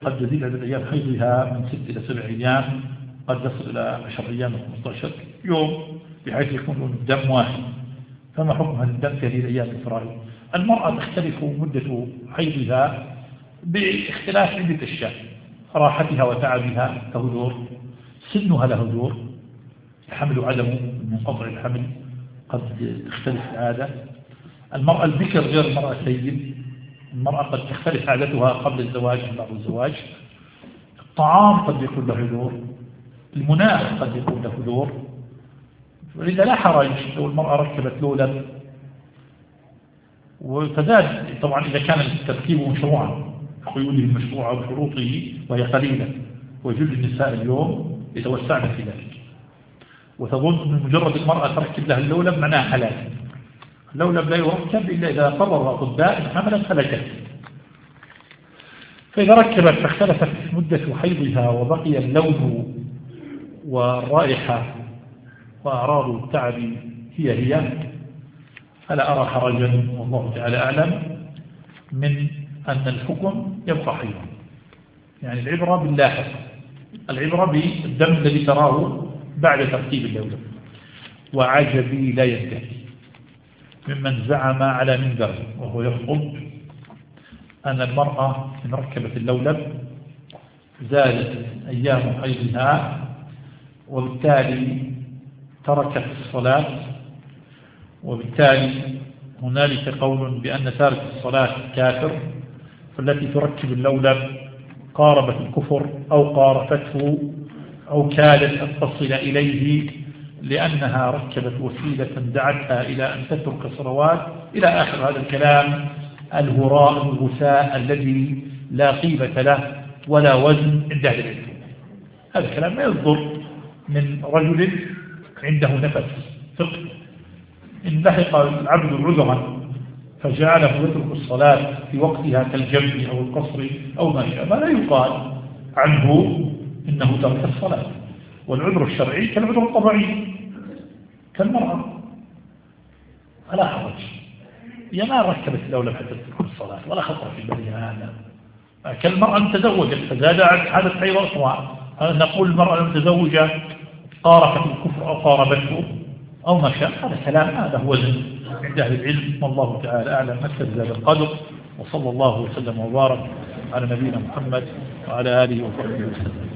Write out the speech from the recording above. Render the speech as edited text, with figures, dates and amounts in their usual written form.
قد يزيد عدد أيام حيضها من 6 إلى 7 أيام، قد يصل إلى 10 أيام و15 يوم، بحيث يكون لون الدم واحد. فما حكم هذا الدم في هذه الأيام الفرائض؟ المرأة تختلف مدة حيضها باختلاف عدة أشياء: راحتها وتعبها له دور، سنها له دور، الحمل وعدمه من قطع الحمل قد تختلف العادة. المرأة البكر غير المرأة السيد، المرأة قد تختلف عادتها قبل الزواج عن بعد الزواج. الطعام قد يكون له دور، المناخ قد يكون له دور. ولذا لا حرج لو المرأة ركبت لولا وتزاد، طبعا إذا كان التركيب مشروعا خيوله المشروعة وشروطه وهي قليلة، ويجوز النساء اليوم يتوسعن في ذلك، وتظن أن مجرد المرأة تركب لها اللولب معناها حلال. اللولب لا يركب إلا إذا قرر الأطباء إن حملت فلكت. فإذا ركبت فاختلفت مدة حيضها وبقي اللون والرائحة وأعراض التعب هي فلا أرى حرجا والله تعالى أعلم من أن الحكم يبقى حيضا. يعني العبرة باللاحق، العبرة بالدم الذي تراه بعد تركيب اللولب. وعجبي لا ينتهي ممن زعم على منبر وهو يخطب أن المرأة إن ركبت اللولب زادت أيام حيضها وبالتالي تركت الصلاة، وبالتالي هنالك قول بأن تارك الصلاة كافر، فالتي تركب اللولب قاربت الكفر أو قارفته أو كادت أن تصل إليه، لأنها ركبت وسيلة دعتها إلى أن تترك الصلوات إلى آخر هذا الكلام الهراء الغثاء الذي لا قيمة له ولا وزن عند أهل العلم. هذا الكلام ما يصدر من رجل عنده نفس فقه. إن لحق العبد عذرا فجعله يترك الصلاة في وقتها كالجمع أو القصر أو ما شابه لا يقال عنه إنه ترك الصلاة. والعذر الشرعي كالعذر الطبيعي كالمرأة فلا حرج. هي ما ركبت اللولب حتى تترك الصلاة ولا خطر في بالها هذا. كالمرأة تزوجت فزاد عدد حيض أخرى، نقول المرأة المتزوجة قارفت الكفر أو قاربته أو ما شاء، هذا كلام هذا هو عند أهل العلم والله تعالى أعلم. أكثر هذا القدر، وصلى الله وسلم وبارك على نبينا محمد وعلى آله وصحبه وسلم.